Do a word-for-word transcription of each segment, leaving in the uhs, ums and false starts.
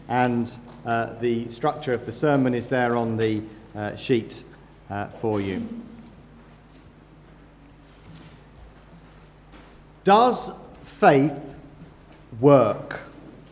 and uh, the structure of the sermon is there on the uh, sheet uh, for you. Does faith work?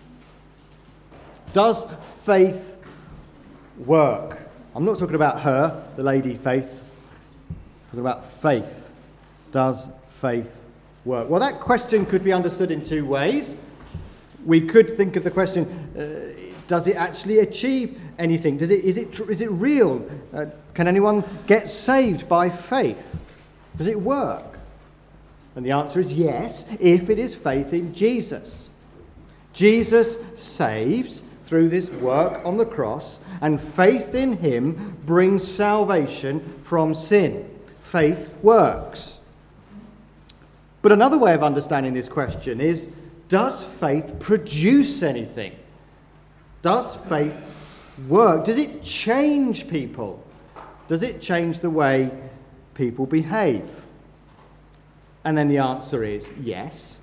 Does faith work? I'm not talking about her, the lady Faith. I'm talking about faith. Does faith work? Well, that question could be understood in two ways. We could think of the question, uh, does it actually achieve anything? Does it, is it, is it real? Uh, can anyone get saved by faith? Does it work? And the answer is yes, if it is faith in Jesus. Jesus saves through this work on the cross, and faith in him brings salvation from sin. Faith works. But another way of understanding this question is, does faith produce anything? Does faith work? Does it change people? Does it change the way people behave? And then the answer is yes,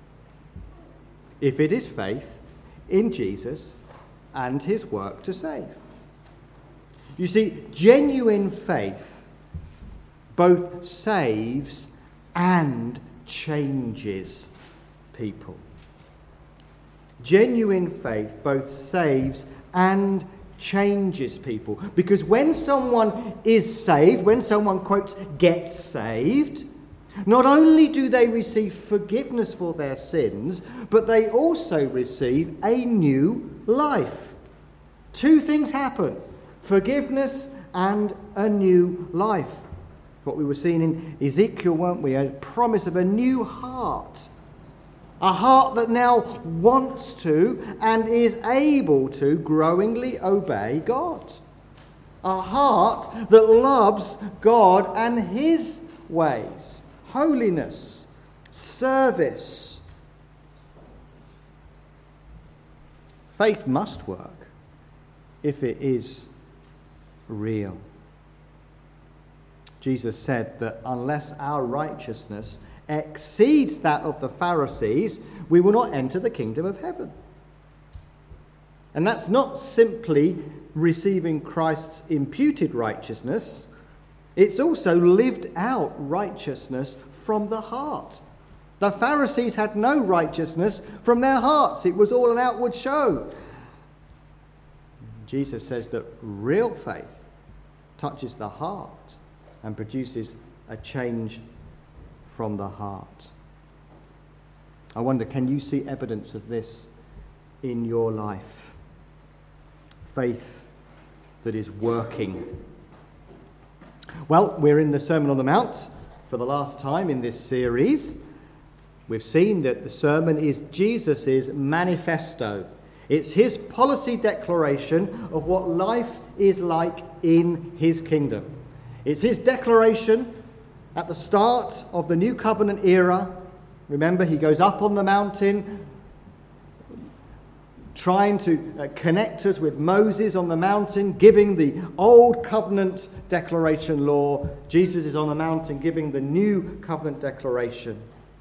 if it is faith in Jesus and his work to save. You see, genuine faith both saves and changes people. Genuine faith both saves and changes people. Because when someone is saved, when someone, quotes, gets saved, not only do they receive forgiveness for their sins, but they also receive a new life. Two things happen: forgiveness and a new life. What we were seeing in Ezekiel, weren't we? A promise of a new heart. A heart that now wants to and is able to growingly obey God. A heart that loves God and his ways. Holiness, service. Faith must work if it is real. Jesus said that unless our righteousness exceeds that of the Pharisees, we will not enter the kingdom of heaven. And that's not simply receiving Christ's imputed righteousness. It's also lived out righteousness from the heart. The Pharisees had no righteousness from their hearts. It was all an outward show. Jesus says that real faith touches the heart and produces a change from the heart. I wonder, can you see evidence of this in your life? Faith that is working. Well, we're in the Sermon on the Mount for the last time in this series. We've seen that the sermon is Jesus' manifesto. It's his policy declaration of what life is like in his kingdom. It's his declaration at the start of the New Covenant era. Remember, he goes up on the mountain, trying to uh, connect us with Moses on the mountain, giving the old covenant declaration law. Jesus is on the mountain giving the new covenant declaration.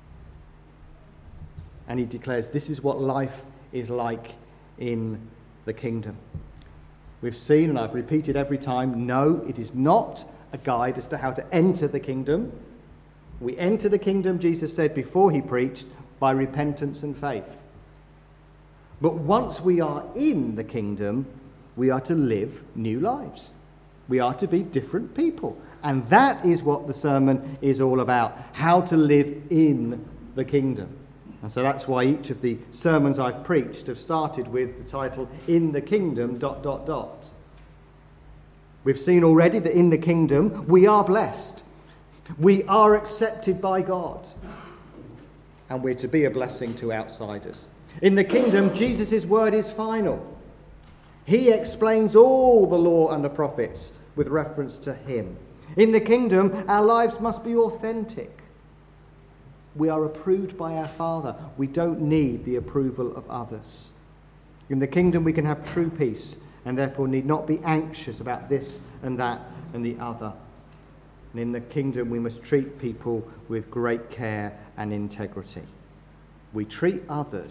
And he declares, this is what life is like in the kingdom. We've seen, and I've repeated every time, no, it is not a guide as to how to enter the kingdom. We enter the kingdom, Jesus said before he preached, by repentance and faith. But once we are in the kingdom, we are to live new lives. We are to be different people. And that is what the sermon is all about, how to live in the kingdom. And so that's why each of the sermons I've preached have started with the title, In the Kingdom, dot, dot, dot. We've seen already that in the kingdom, we are blessed. We are accepted by God. And we're to be a blessing to outsiders. In the kingdom, Jesus' word is final. He explains all the law and the prophets with reference to him. In the kingdom, our lives must be authentic. We are approved by our Father. We don't need the approval of others. In the kingdom, we can have true peace and therefore need not be anxious about this and that and the other. And in the kingdom, we must treat people with great care and integrity. We treat others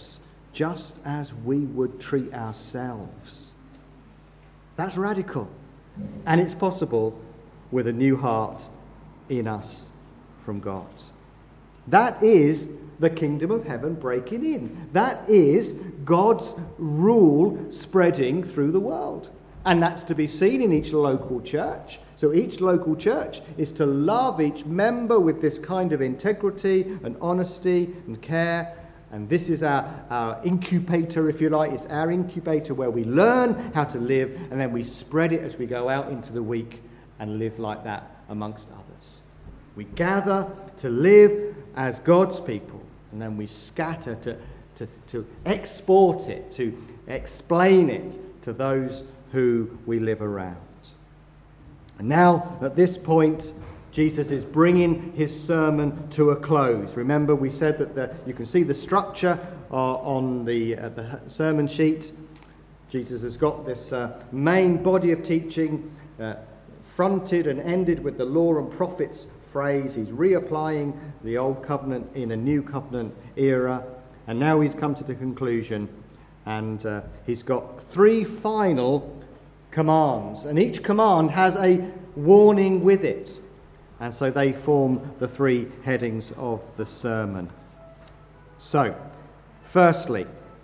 just as we would treat ourselves. That's radical. And it's possible with a new heart in us from God. That is the kingdom of heaven breaking in. That is God's rule spreading through the world. And that's to be seen in each local church. So each local church is to love each member with this kind of integrity and honesty and care. And this is our, our incubator, if you like. It's our incubator where we learn how to live, and then we spread it as we go out into the week and live like that amongst others. We gather to live as God's people, and then we scatter to, to, to export it, to explain it to those who we live around. And now, at this point, Jesus is bringing his sermon to a close. Remember, we said that the, you can see the structure uh, on the, uh, the sermon sheet. Jesus has got this uh, main body of teaching uh, fronted and ended with the law and prophets phrase. He's reapplying the old covenant in a new covenant era. And now he's come to the conclusion, and uh, he's got three final commands. And each command has a warning with it. And so they form the three headings of the sermon. So, firstly,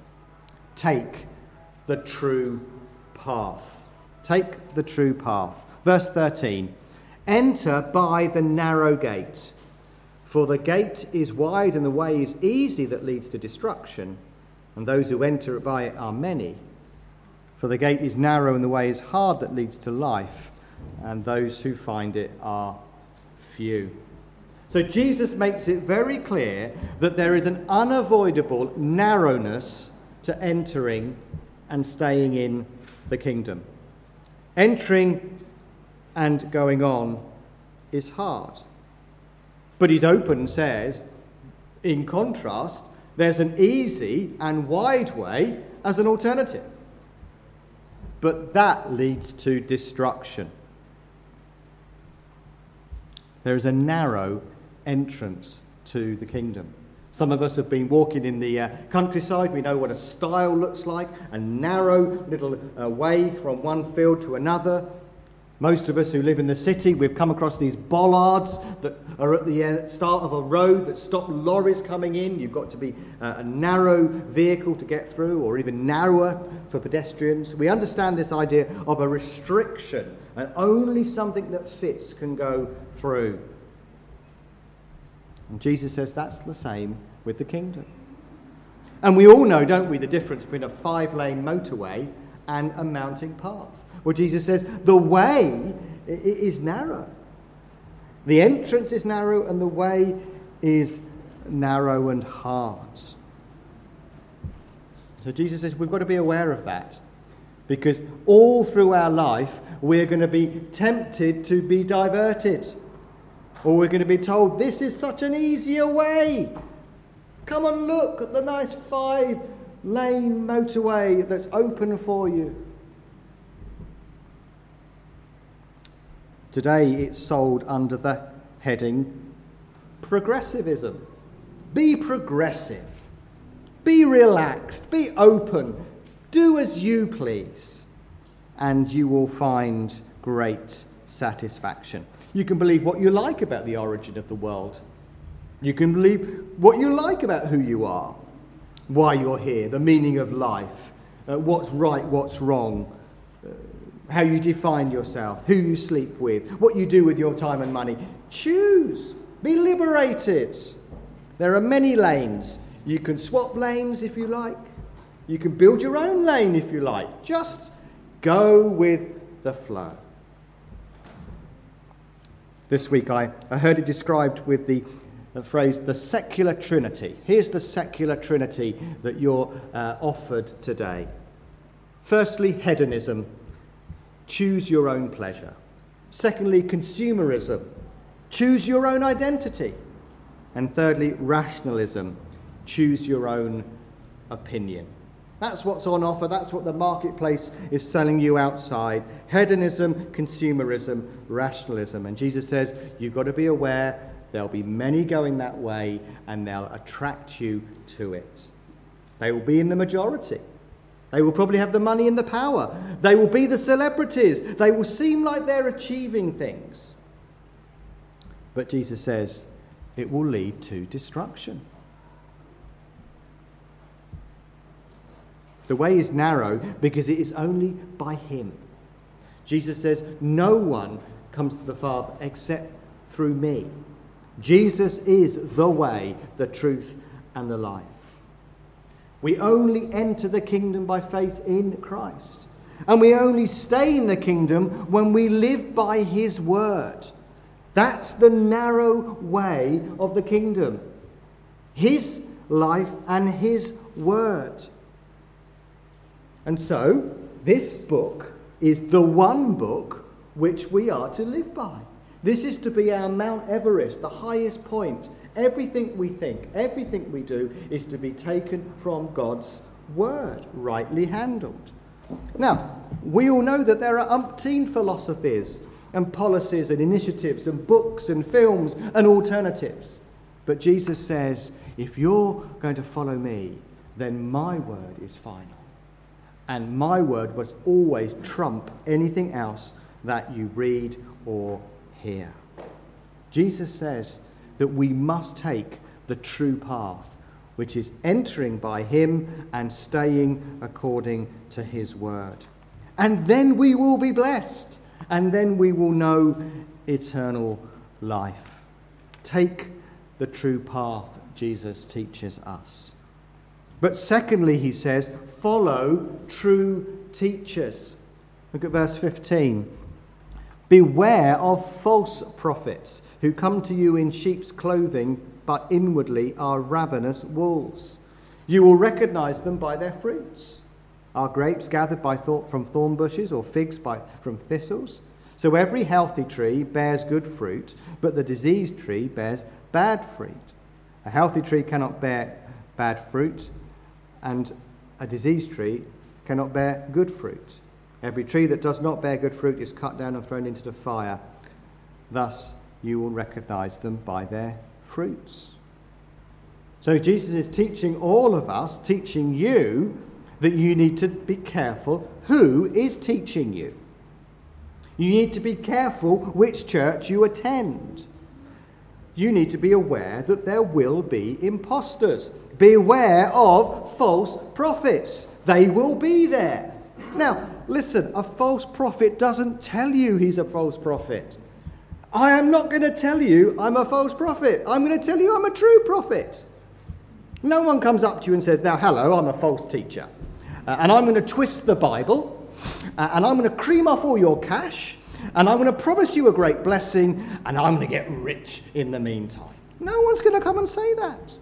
take the true path. Take the true path. Verse thirteen, enter by the narrow gate, for the gate is wide and the way is easy that leads to destruction, and those who enter by it are many. For the gate is narrow and the way is hard that leads to life, and those who find it are few. So Jesus makes it very clear that there is an unavoidable narrowness to entering and staying in the kingdom. Entering and going on is hard. But he's open and says, in contrast, there's an easy and wide way as an alternative. But that leads to destruction. There is a narrow entrance to the kingdom. Some of us have been walking in the uh, countryside. We know what a stile looks like, a narrow little uh, way from one field to another. Most of us who live in the city, we've come across these bollards that are at the uh, start of a road that stop lorries coming in. You've got to be uh, a narrow vehicle to get through, or even narrower for pedestrians. We understand this idea of a restriction, and only something that fits can go through. And Jesus says that's the same with the kingdom. And we all know, don't we, the difference between a five-lane motorway and a mountain path. Well, Jesus says the way is narrow. The entrance is narrow and the way is narrow and hard. So Jesus says we've got to be aware of that, because all through our life we're going to be tempted to be diverted. Or we're going to be told, this is such an easier way. Come and look at the nice five-lane motorway that's open for you. Today it's sold under the heading progressivism. Be progressive. Be relaxed. Be open. Do as you please. And you will find great satisfaction. You can believe what you like about the origin of the world. You can believe what you like about who you are, why you're here, the meaning of life, uh, what's right, what's wrong, uh, how you define yourself, who you sleep with, what you do with your time and money. Choose. Be liberated. There are many lanes. You can swap lanes if you like. You can build your own lane if you like. Just go with the flow. This week I, I heard it described with the, the phrase, the secular trinity. Here's the secular trinity that you're uh, offered today. Firstly, hedonism. Choose your own pleasure. Secondly, consumerism. Choose your own identity. And thirdly, rationalism. Choose your own opinion. That's what's on offer. That's what the marketplace is selling you outside. Hedonism, consumerism, rationalism. And Jesus says, you've got to be aware there'll be many going that way and they'll attract you to it. They will be in the majority. They will probably have the money and the power. They will be the celebrities. They will seem like they're achieving things. But Jesus says it will lead to destruction. The way is narrow because it is only by him. Jesus says, no one comes to the Father except through me. Jesus is the way, the truth, and the life. We only enter the kingdom by faith in Christ. And we only stay in the kingdom when we live by his word. That's the narrow way of the kingdom. His life and his word. And so, this book is the one book which we are to live by. This is to be our Mount Everest, the highest point. Everything we think, everything we do is to be taken from God's word, rightly handled. Now, we all know that there are umpteen philosophies and policies and initiatives and books and films and alternatives. But Jesus says, if you're going to follow me, then my word is final. And my word must always trump anything else that you read or hear. Jesus says that we must take the true path, which is entering by him and staying according to his word. And then we will be blessed, and then we will know eternal life. Take the true path, Jesus teaches us. But secondly, he says, follow true teachers. Look at verse fifteen. Beware of false prophets who come to you in sheep's clothing, but inwardly are ravenous wolves. You will recognize them by their fruits. Are grapes gathered by thorn, from thorn bushes, or figs by, from thistles? So every healthy tree bears good fruit, but the diseased tree bears bad fruit. A healthy tree cannot bear bad fruit, and a diseased tree cannot bear good fruit. Every tree that does not bear good fruit is cut down and thrown into the fire. Thus you will recognize them by their fruits. So Jesus is teaching all of us, teaching you, that you need to be careful who is teaching you. You need to be careful which church you attend. You need to be aware that there will be imposters. Beware of false prophets. They will be there. Now, listen, a false prophet doesn't tell you he's a false prophet. I am not going to tell you I'm a false prophet. I'm going to tell you I'm a true prophet. No one comes up to you and says, now, hello, I'm a false teacher. Uh, and I'm going to twist the Bible. Uh, and I'm going to cream off all your cash. And I'm going to promise you a great blessing. And I'm going to get rich in the meantime. No one's going to come and say that.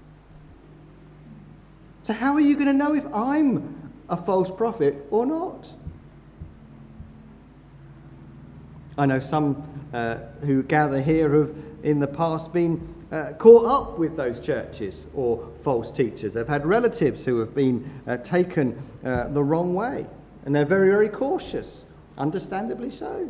So how are you going to know if I'm a false prophet or not? I know some uh, who gather here have in the past been uh, caught up with those churches or false teachers. They've had relatives who have been uh, taken uh, the wrong way, and they're very, very cautious, understandably so.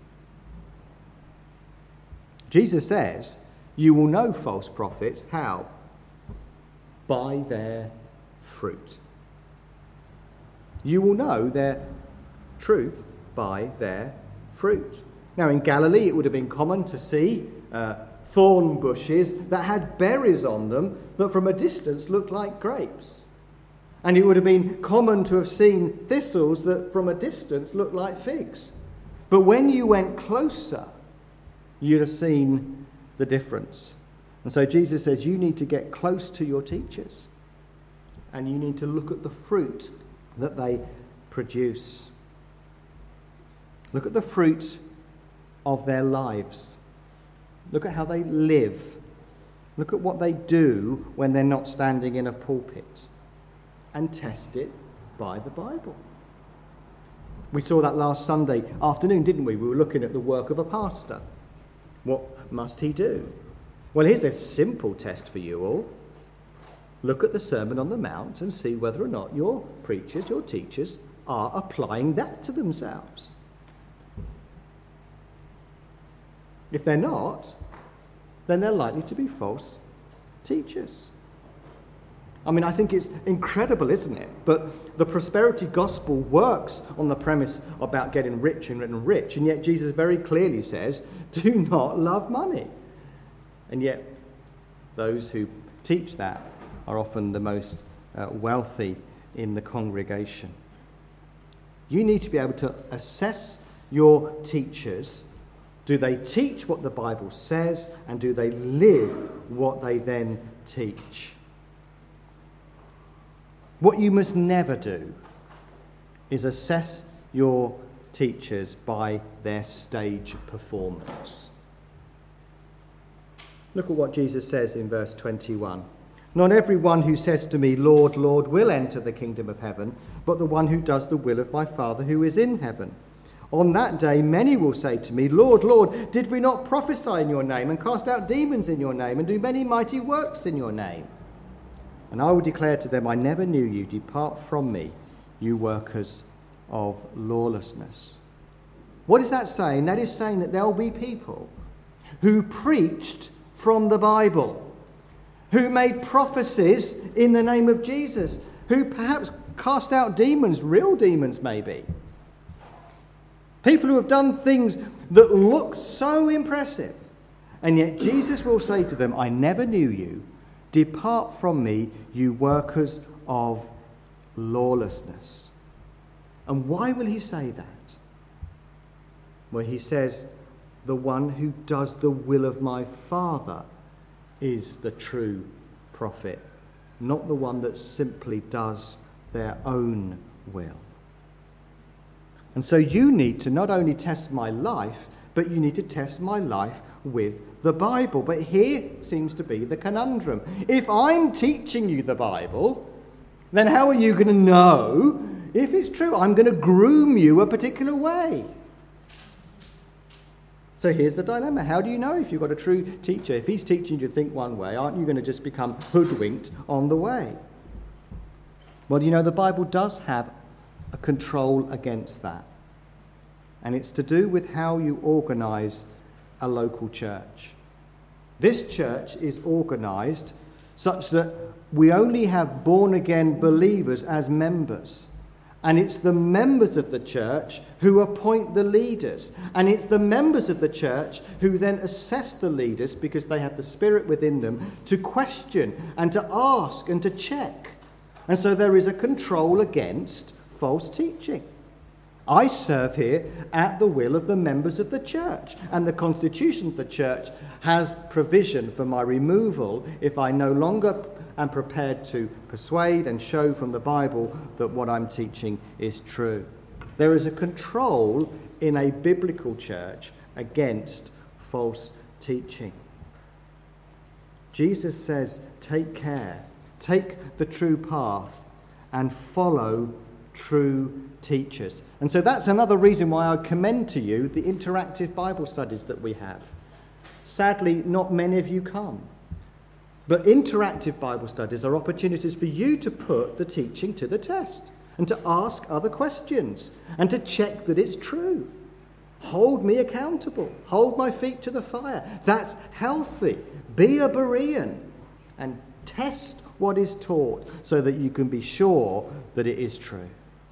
Jesus says, you will know false prophets. How? By their fruit. You will know their truth by their fruit. Now, in Galilee, it would have been common to see uh, thorn bushes that had berries on them that from a distance looked like grapes. And it would have been common to have seen thistles that from a distance looked like figs. But when you went closer, you'd have seen the difference. And so Jesus says you need to get close to your teachers. And you need to look at the fruit that they produce. Look at the fruit of their lives. Look at how they live. Look at what they do when they're not standing in a pulpit. And test it by the Bible. We saw that last Sunday afternoon, didn't we? We were looking at the work of a pastor. What must he do? Well, here's a simple test for you all. Look at the Sermon on the Mount and see whether or not your preachers, your teachers, are applying that to themselves. If they're not, then they're likely to be false teachers. I mean, I think it's incredible, isn't it? But the prosperity gospel works on the premise about getting rich and getting rich, and yet Jesus very clearly says, do not love money. And yet, those who teach that are often the most uh, wealthy in the congregation. You need to be able to assess your teachers. Do they teach what the Bible says, and do they live what they then teach? What you must never do is assess your teachers by their stage performance. Look at what Jesus says in verse twenty-one. Not everyone who says to me, Lord, Lord, will enter the kingdom of heaven, but the one who does the will of my Father who is in heaven. On that day, many will say to me, Lord, Lord, did we not prophesy in your name and cast out demons in your name and do many mighty works in your name? And I will declare to them, I never knew you. Depart from me, you workers of lawlessness. What is that saying? That is saying that there will be people who preached from the Bible, who made prophecies in the name of Jesus, who perhaps cast out demons, real demons maybe. People who have done things that look so impressive. And yet Jesus will say to them, I never knew you. Depart from me, you workers of lawlessness. And why will he say that? Well, he says, the one who does the will of my Father is the true prophet, not the one that simply does their own will. And so you need to not only test my life, but you need to test my life with the Bible. But here seems to be the conundrum. If I'm teaching you the Bible, then how are you going to know if it's true? I'm going to groom you a particular way. So here's the dilemma. How do you know if you've got a true teacher? If he's teaching you to think one way, aren't you going to just become hoodwinked on the way? Well, you know, the Bible does have a control against that. And it's to do with how you organise a local church. This church is organised such that we only have born-again believers as members. And it's the members of the church who appoint the leaders. And it's the members of the church who then assess the leaders, because they have the Spirit within them, to question and to ask and to check. And so there is a control against false teaching. I serve here at the will of the members of the church, and the constitution of the church has provision for my removal if I no longer am prepared to persuade and show from the Bible that what I'm teaching is true. There is a control in a biblical church against false teaching. Jesus says, take care, take the true path, and follow true teachers. And so that's another reason why I commend to you the interactive Bible studies that we have. Sadly, not many of you come. But interactive Bible studies are opportunities for you to put the teaching to the test and to ask other questions and to check that it's true. Hold me accountable. Hold my feet to the fire. That's healthy. Be a Berean and test what is taught so that you can be sure that it is true.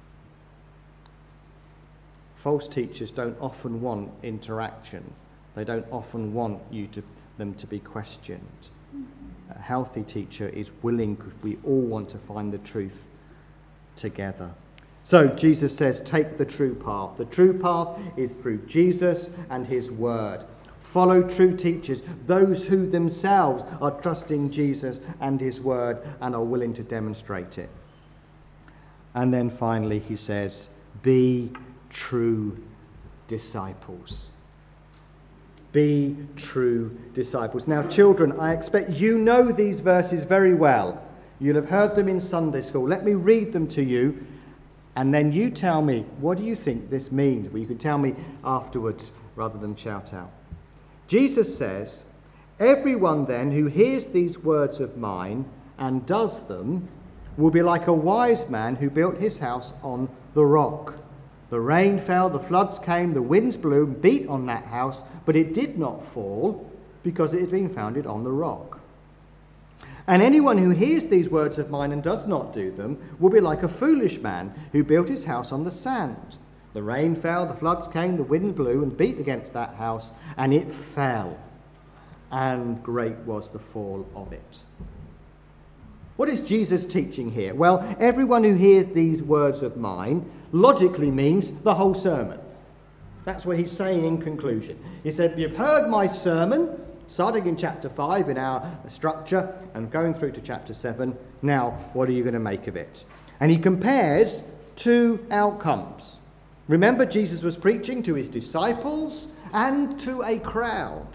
False teachers don't often want interaction. They don't often want you to, them to be questioned. A healthy teacher is willing, because we all want to find the truth together. So Jesus says, take the true path. The true path is through Jesus and his word. Follow true teachers, those who themselves are trusting Jesus and his word and are willing to demonstrate it. And then finally he says, be true disciples. Be true disciples. Now, children, I expect you know these verses very well. You'll have heard them in Sunday school. Let me read them to you, and then you tell me, what do you think this means? Well, you can tell me afterwards rather than shout out. Jesus says, everyone then who hears these words of mine and does them will be like a wise man who built his house on the rock. The rain fell, the floods came, the winds blew and beat on that house, but it did not fall because it had been founded on the rock. And anyone who hears these words of mine and does not do them will be like a foolish man who built his house on the sand. The rain fell, the floods came, the wind blew and beat against that house, and it fell. And great was the fall of it. What is Jesus teaching here? Well, everyone who hears these words of mine logically means the whole sermon. That's what he's saying in conclusion. He said, you've heard my sermon, starting in chapter five in our structure and going through to chapter seven. Now, what are you going to make of it? And he compares two outcomes. Remember, Jesus was preaching to his disciples and to a crowd.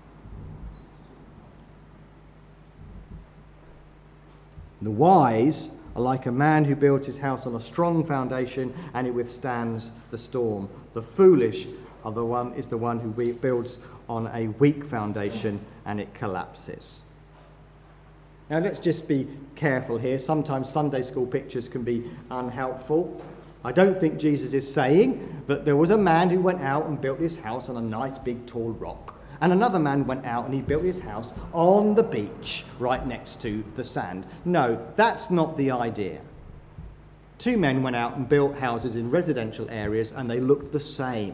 The wise are like a man who builds his house on a strong foundation and it withstands the storm. The foolish are the one is the one who builds on a weak foundation and it collapses. Now let's just be careful here. Sometimes Sunday school pictures can be unhelpful. I don't think Jesus is saying that there was a man who went out and built his house on a nice big tall rock. And another man went out and he built his house on the beach right next to the sand. No, that's not the idea. Two men went out and built houses in residential areas and they looked the same.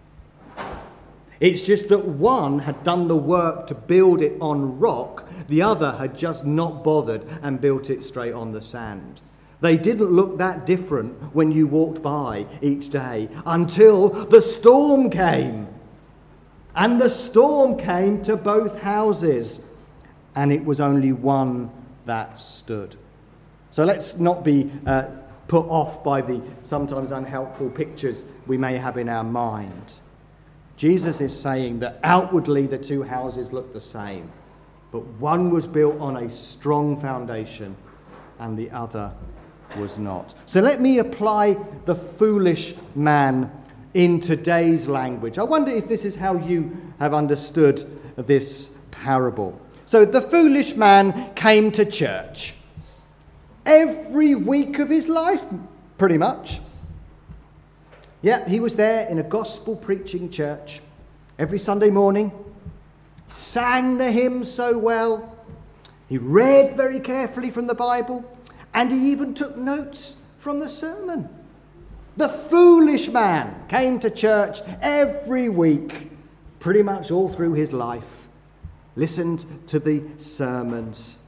It's just that one had done the work to build it on rock, the other had just not bothered and built it straight on the sand. They didn't look that different when you walked by each day until the storm came. And the storm came to both houses, and it was only one that stood. So let's not be uh, put off by the sometimes unhelpful pictures we may have in our mind. Jesus is saying that outwardly the two houses look the same, but one was built on a strong foundation and the other was not. So let me apply the foolish man in today's language. I wonder if this is how you have understood this parable. So the foolish man came to church every week of his life, pretty much. Yeah, he was there in a gospel preaching church every Sunday morning, sang the hymns so well, he read very carefully from the Bible, and he even took notes from the sermon. The foolish man came to church every week, pretty much all through his life, listened to the sermons,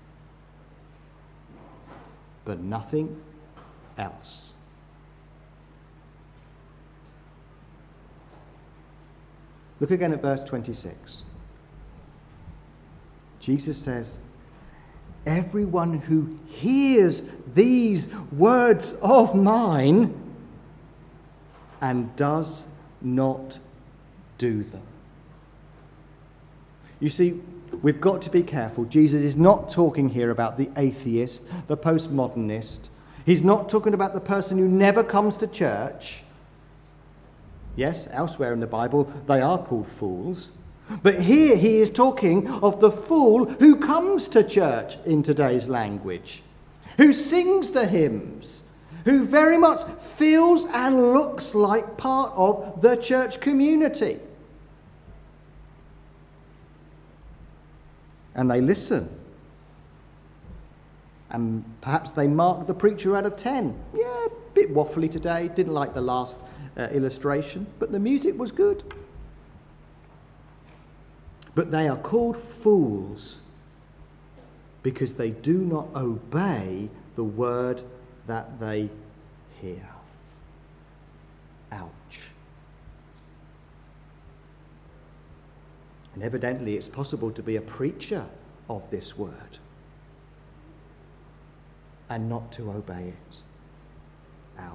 but nothing else. Look again at verse twenty-six. Jesus says, everyone who hears these words of mine and does not do them. You see, we've got to be careful. Jesus is not talking here about the atheist, the postmodernist. He's not talking about the person who never comes to church. Yes, elsewhere in the Bible, they are called fools. But here he is talking of the fool who comes to church in today's language, who sings the hymns, who very much feels and looks like part of the church community. And they listen. And perhaps they mark the preacher out of ten. Yeah, a bit waffly today, didn't like the last uh, illustration, but the music was good. But they are called fools because they do not obey the word that they hear. Ouch. And evidently it's possible to be a preacher of this word and not to obey it. Ouch.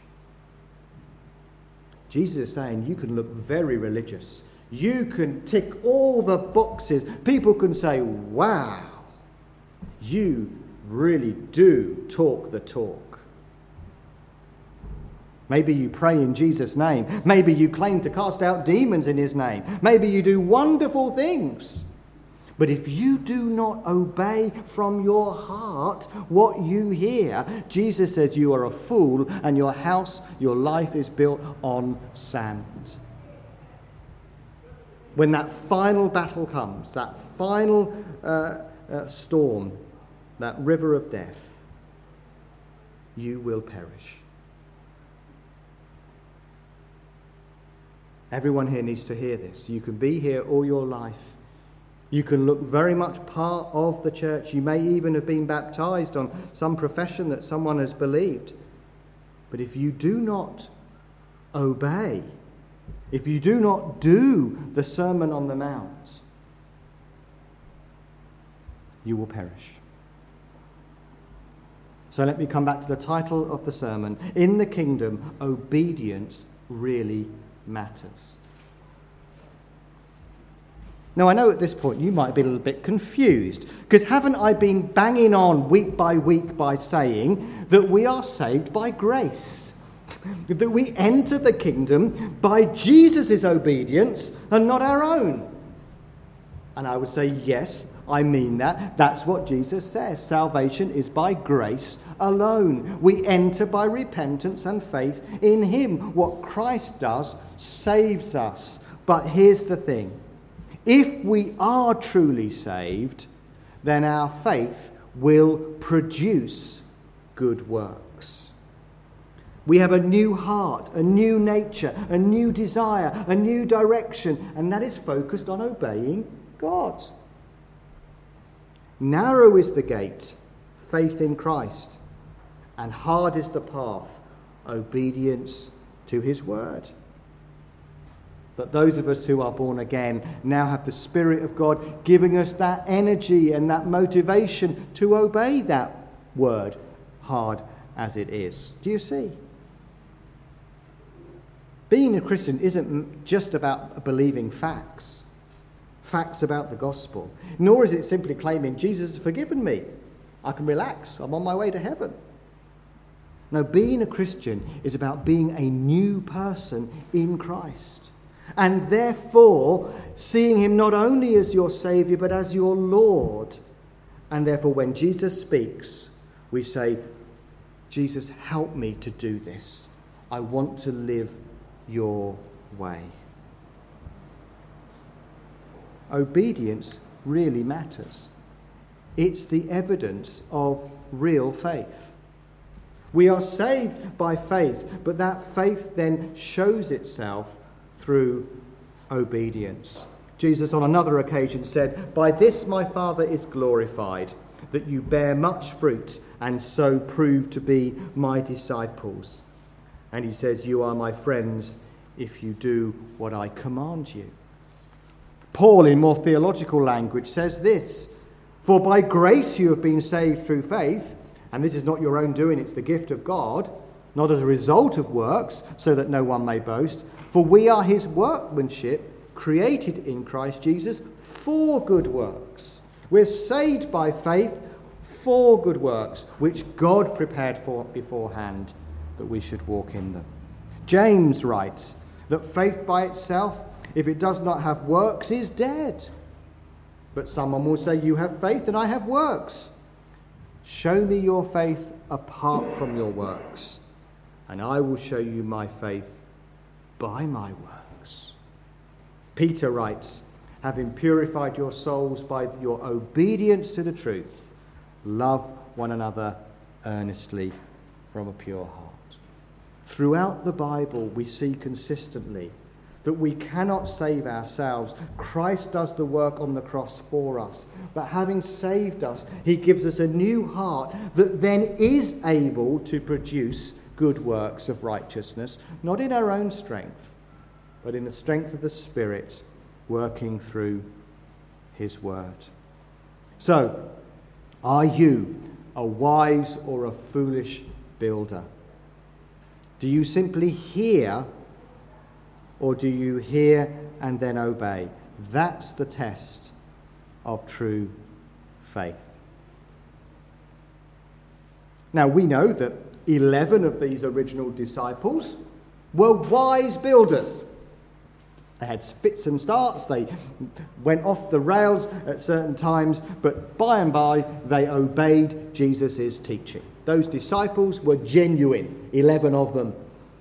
Jesus is saying you can look very religious. You can tick all the boxes. People can say, wow, you really do talk the talk. Maybe you pray in Jesus' name. Maybe you claim to cast out demons in his name. Maybe you do wonderful things. But if you do not obey from your heart what you hear, Jesus says you are a fool and your house, your life is built on sand. When that final battle comes, that final uh, uh, storm, that river of death, you will perish. Everyone here needs to hear this. You can be here all your life. You can look very much part of the church. You may even have been baptized on some profession that someone has believed. But if you do not obey, if you do not do the Sermon on the Mount, you will perish. So let me come back to the title of the sermon. In the kingdom, obedience really matters. Now, I know at this point you might be a little bit confused, because haven't I been banging on week by week by saying that we are saved by grace? That we enter the kingdom by Jesus' obedience and not our own? And I would say, yes, I mean that. That's what Jesus says. Salvation is by grace alone. We enter by repentance and faith in him. What Christ does saves us. But here's the thing. If we are truly saved, then our faith will produce good works. We have a new heart, a new nature, a new desire, a new direction, and that is focused on obeying God. Narrow is the gate, faith in Christ, and hard is the path, obedience to his word. But those of us who are born again now have the Spirit of God giving us that energy and that motivation to obey that word, hard as it is. Do you see? Being a Christian isn't just about believing facts, facts about the gospel, nor is it simply claiming Jesus has forgiven me. I can relax. I'm on my way to heaven. No, being a Christian is about being a new person in Christ. And therefore, seeing him not only as your Saviour, but as your Lord. And therefore, when Jesus speaks, we say, Jesus, help me to do this. I want to live your way. Obedience really matters. It's the evidence of real faith. We are saved by faith, but that faith then shows itself through obedience. Jesus on another occasion said, "By this my Father is glorified, that you bear much fruit and so prove to be my disciples." And he says, "You are my friends if you do what I command you." Paul, in more theological language, says this, "For by grace you have been saved through faith, and this is not your own doing, it's the gift of God, not as a result of works, so that no one may boast. For we are his workmanship, created in Christ Jesus for good works." We're saved by faith for good works, which God prepared for beforehand that we should walk in them. James writes that faith by itself, if it does not have works, is dead. But someone will say, "You have faith and I have works." Show me your faith apart from your works, and I will show you my faith by my works. Peter writes, "Having purified your souls by your obedience to the truth, love one another earnestly from a pure heart." Throughout the Bible, we see consistently that we cannot save ourselves. Christ does the work on the cross for us. But having saved us, he gives us a new heart that then is able to produce good works of righteousness, not in our own strength, but in the strength of the Spirit working through his word. So, are you a wise or a foolish builder? Do you simply hear, or do you hear and then obey? That's the test of true faith. Now, we know that eleven of these original disciples were wise builders. They had spits and starts, they went off the rails at certain times, but by and by they obeyed Jesus' teaching. Those disciples were genuine, eleven of them.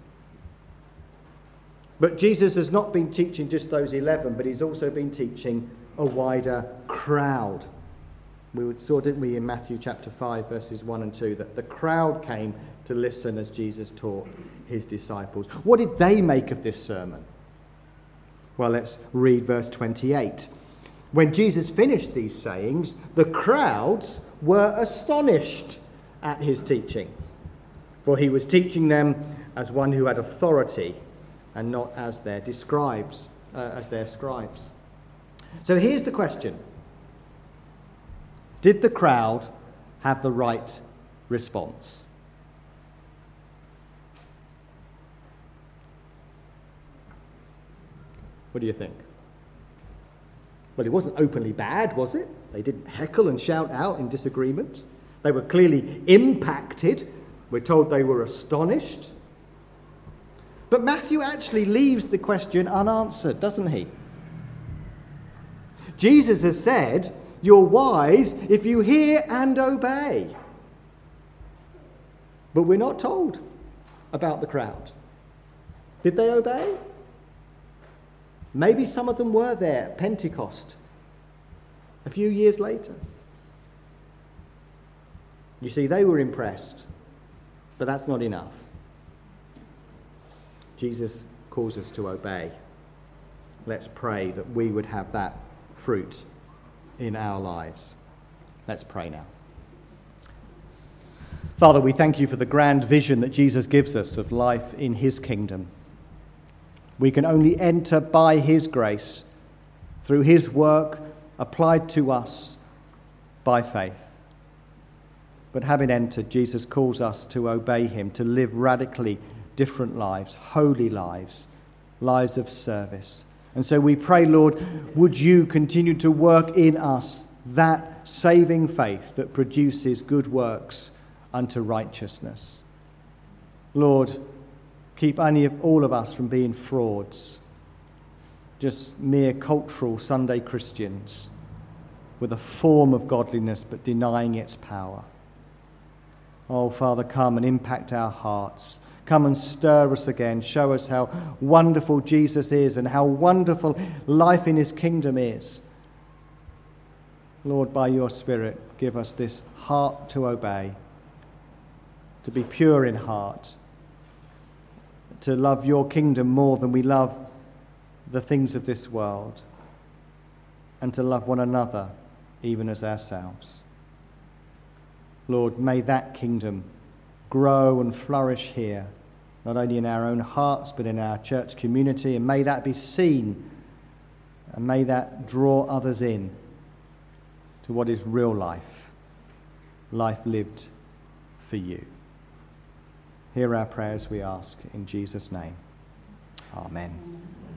But Jesus has not been teaching just those eleven, but he's also been teaching a wider crowd. We saw, didn't we, in Matthew chapter five, verses one and two, that the crowd came to listen as Jesus taught his disciples. What did they make of this sermon? Well, let's read verse twenty-eight. When Jesus finished these sayings, the crowds were astonished at his teaching, for he was teaching them as one who had authority and not as their scribes, uh, as their scribes. So here's the question. Did the crowd have the right response? What do you think? Well, it wasn't openly bad, was it? They didn't heckle and shout out in disagreement. They were clearly impacted. We're told they were astonished. But Matthew actually leaves the question unanswered, doesn't he? Jesus has said, "You're wise if you hear and obey." But we're not told about the crowd. Did they obey? Maybe some of them were there at Pentecost a few years later. You see, they were impressed, but that's not enough. Jesus calls us to obey. Let's pray that we would have that fruit in our lives. Let's pray now. Father, we thank you for the grand vision that Jesus gives us of life in his kingdom. We can only enter by his grace, through his work applied to us by faith. But having entered, Jesus calls us to obey him, to live radically different lives, holy lives, lives of service. And so we pray, Lord, would you continue to work in us that saving faith that produces good works unto righteousness. Lord, keep any of all of us from being frauds, just mere cultural Sunday Christians with a form of godliness but denying its power. Oh, Father, come and impact our hearts. Come and stir us again. Show us how wonderful Jesus is and how wonderful life in his kingdom is. Lord, by your Spirit, give us this heart to obey, to be pure in heart, to love your kingdom more than we love the things of this world, and to love one another even as ourselves. Lord, may that kingdom grow and flourish here, not only in our own hearts, but in our church community, and may that be seen, and may that draw others in to what is real life, life lived for you. Hear our prayers, we ask, in Jesus' name. Amen.